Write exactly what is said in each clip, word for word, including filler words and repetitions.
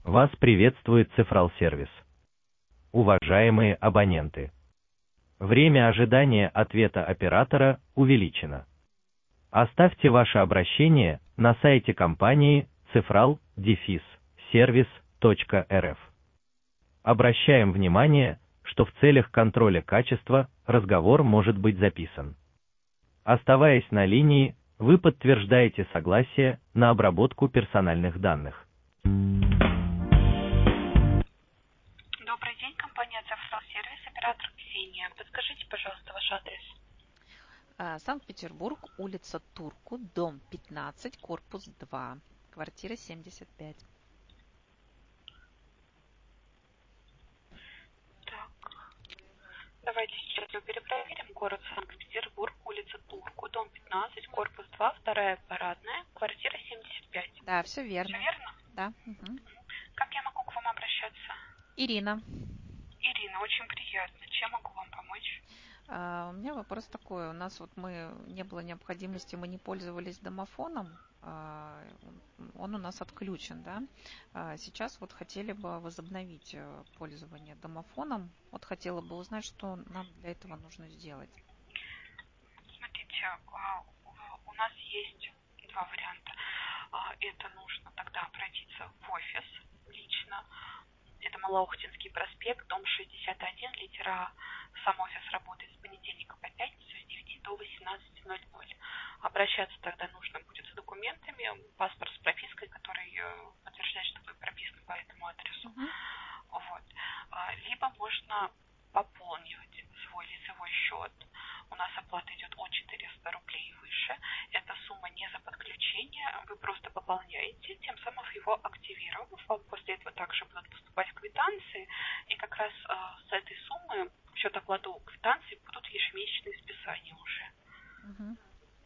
Вас приветствует Цифрал Сервис. Уважаемые абоненты, время ожидания ответа оператора увеличено. Оставьте ваше обращение на сайте компании цифрал сервис точка эр эф. Обращаем внимание, что в целях контроля качества разговор может быть записан. Оставаясь на линии, вы подтверждаете согласие на обработку персональных данных. Добрый день, компания Цифрал Сервис, оператор Ксения. Подскажите, пожалуйста, ваш адрес. Санкт-Петербург, улица Турку, дом пятнадцать, корпус два, квартира семьдесят пять. Так, давайте сейчас его перепроверим. Город Санкт-Петербург, улица Турку, дом пятнадцать, корпус два, вторая парадная, квартира семьдесят пять. Да, все верно. Все верно? Да. Угу. Как я могу к вам обращаться? Ирина. Ирина, очень приятно. Чем могу вам помочь? А, у меня вопрос такой. У нас вот мы не было необходимости, мы не пользовались домофоном. А, он у нас отключен, да. А, сейчас вот хотели бы возобновить пользование домофоном. Вот хотела бы узнать, что нам для этого нужно сделать. Смотрите, у нас есть два варианта. Это нужно тогда обратиться в офис лично. Это Малоохтинский проспект, дом шестьдесят один, литера А. Сам офис работает с понедельника по пятницу с девяти до восемнадцати ноль ноль. Обращаться тогда нужно будет с документами, паспорт с пропиской, который подтверждает, что вы прописаны по этому адресу. Uh-huh. Вот. Либо можно пополнить свой лицевой счет. У нас оплата идет от четырёхсот рублей и выше. Эта сумма не за подключение. Вы просто пополняете, тем самым его активировав. Вам после этого также будут поступать квитанции. И как раз э, с этой суммы в счет оплату квитанций будут ежемесячные списания уже. Угу.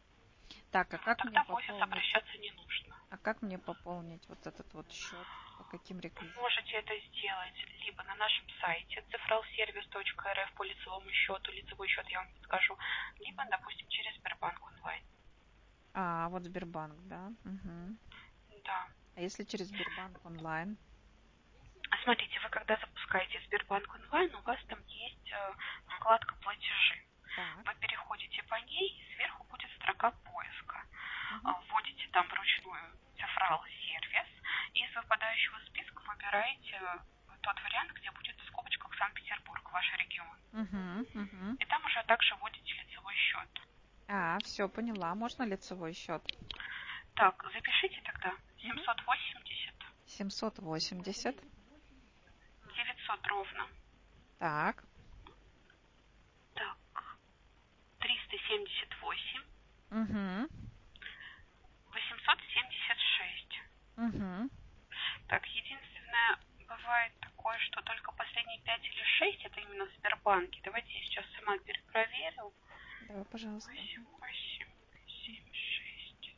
Так, а как Тогда мне в офис пополнить? обращаться не нужно. А как мне пополнить вот этот вот счет? По каким реквизитам? Вы можете это сделать либо на нашем сайте цифрал сервис точка эр эф по лицевому счету, лицевой счет я вам подскажу, либо, допустим, через Сбербанк онлайн. А, вот Сбербанк, да? Угу. Да. А если через Сбербанк онлайн? Смотрите, вы когда запускаете Сбербанк онлайн, у вас там есть э, вкладка платежи. Так. Вы переходите по ней, и сверху будет строка поиска. Угу. Вводите там вручную цифрал сервис, и из выпадающего списка выбираете тот вариант, где будет в скобочках Санкт-Петербург, ваш регион. Угу, угу. И там уже также вводите лицевой счет. А, все, поняла. Можно лицевой счет? Так, запишите тогда семьсот восемьдесят. семьсот восемьдесят. девятьсот ровно. Так. Так. триста семьдесят восемь. Угу. восемьсот семьдесят шесть. Угу. Так, единственное, бывает такое, что только последние пять или шесть, это именно в Сбербанке. Давайте я сейчас сама перепроверю. Давай, пожалуйста. восемь, восемь, семь, шесть.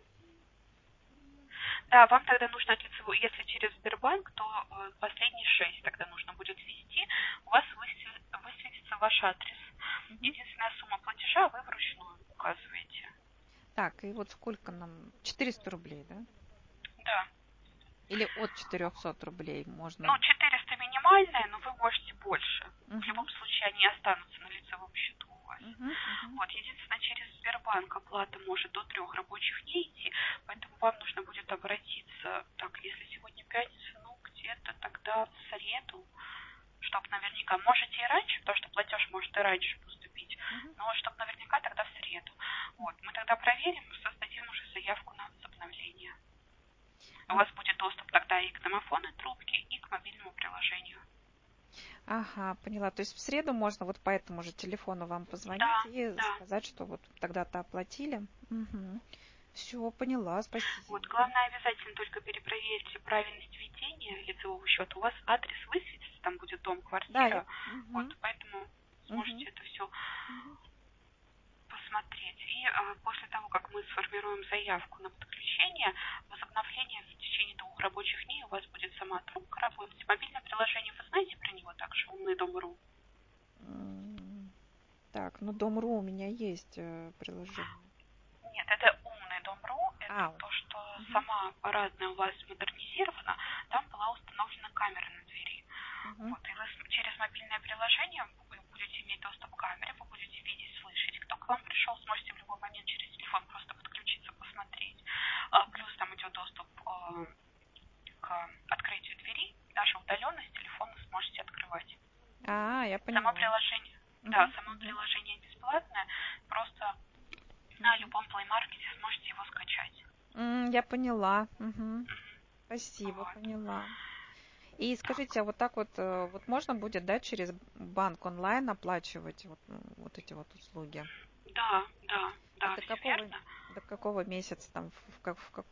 Да, вам тогда нужно от лицевой, если через Сбербанк, то э, последние шесть тогда нужно будет ввести. У вас высве- высветится ваш адрес. Угу. Единственная сумма платежа вы вручную указываете. Так, и вот сколько нам? четыреста рублей, да? Да. Или от четырехсот рублей можно? Ну, четыреста минимальная, но вы можете больше. Uh-huh. В любом случае они останутся на лицевом счету у вас. Uh-huh. Uh-huh. Вот, единственное, через Сбербанк оплата может до трех рабочих дней идти, поэтому вам нужно будет обратиться, так, если сегодня пятница, ну, где-то тогда в среду, чтобы наверняка, можете и раньше, потому что платеж может и раньше поступить, uh-huh. но чтобы наверняка тогда в среду. Вот, мы тогда проверим, создадим уже заявку на возобновление. У вас будет доступ тогда и к домофонной трубке, и к мобильному приложению. Ага, поняла. То есть в среду можно вот по этому же телефону вам позвонить да, и да. сказать, что вот тогда-то оплатили. Угу. Все, поняла, спасибо. Вот, главное обязательно только перепроверьте правильность введения лицевого счета. У вас адрес высветится, там будет дом, квартира. Да, я... Вот, угу. поэтому сможете угу. это все угу. посмотреть. И а, после того, как мы сформируем заявку на подключение, возобновление в течение двух рабочих дней у вас будет сама трубка работать. Мобильное приложение, вы знаете про него также, «Умный дом.ру»? Так, ну Дом.ру у меня есть э, приложение. Нет, это «Умный дом.ру», это а, то, что угу. сама парадная у вас модернизирована, там была установлена установлена камера на двери. Мгм. Вот, и вы с- через мобильное приложение вы будете иметь доступ к камере, вы будете видеть, слышать, кто к вам пришел, сможете в любой момент через телефон просто подключиться, посмотреть. А, плюс там идет доступ э, к открытию двери, даже удаленно с телефона сможете открывать. А, я Само поняла. приложение, да, Мгм, само мгм, приложение бесплатное, просто на любом Play Market сможете его скачать. М, Я поняла. Мгм. Мгм. Спасибо, Вот. поняла. И Так. скажите, а вот так вот, э, вот можно будет, да, через банк онлайн оплачивать вот, ну, вот эти вот услуги? Да, да, И да, до все какого, верно. до какого месяца там, в, в как, в как...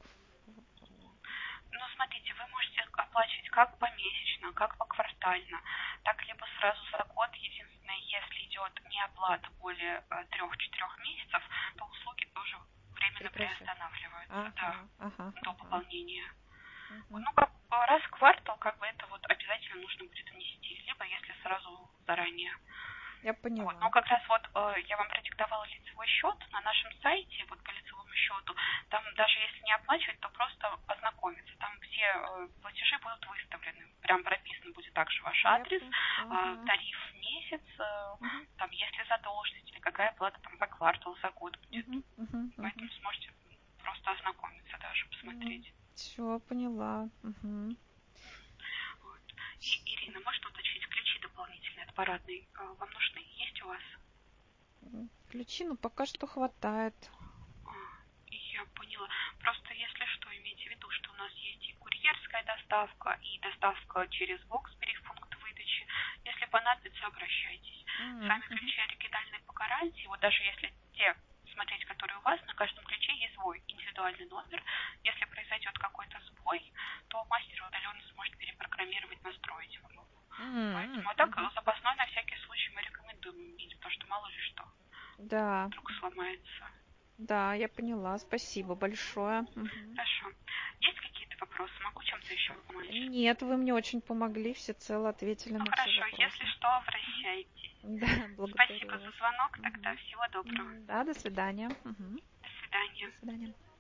Ну, смотрите, вы можете оплачивать как помесячно, как поквартально, так либо сразу за год. Единственное, если идет неоплата более трех-четырех месяцев, то услуги тоже временно прекращать? приостанавливаются, да, Ага, ага, до ага. пополнения. Вот, Мгм. ну, как бы раз в квартал, как бы это вот обязательно нужно будет внести, либо если сразу заранее. Я Вот. Но поняла. как раз вот э, я вам продиктовала лицевой счет на нашем сайте, вот по лицевому счету, там даже если не оплачивать, то просто ознакомиться. Там все э, платежи будут выставлены. Прям прописан будет также ваш Я адрес, по... э, Ага. тариф в месяц, э, Мгм, там если задолженность или какая плата там за квартал, за год будет. мгм, мгм, Поэтому мгм. сможете просто ознакомиться даже, посмотреть. Все, поняла. Мгм. Вот. И, Ирина, можно уточнить, ключи дополнительные от парадной э, вам нужны? Есть у вас? М, Ключи, ну, пока что хватает. А, Я поняла. Просто если что, имейте в виду, что у нас есть и курьерская доставка, и доставка через Боксбери в пункт выдачи. Если понадобится, обращайтесь. М, Сами мгм. ключи оригинальные по гарантии. Вот даже если те, смотреть, которые у вас, на каждом ключе есть свой индивидуальный номер. Если произойдет какой-то сбой, то мастер удаленно сможет перепрограммировать, настроить его. М, Поэтому, а так мгм. запасной на всякий случай мы рекомендуем иметь, потому что мало ли что Да, вдруг сломается. да, я поняла. Спасибо большое. Мгм. Хорошо. Есть какие-то вопросы? Могу чем-то еще помочь? Нет, вы мне очень помогли, всецело ответили Ну на все хорошо, если вопросы. что, обращайтесь. Да, благодарю Спасибо за вас. звонок, тогда Мгм. всего доброго. М, Да, до свидания. Мгм. До свидания. До свидания.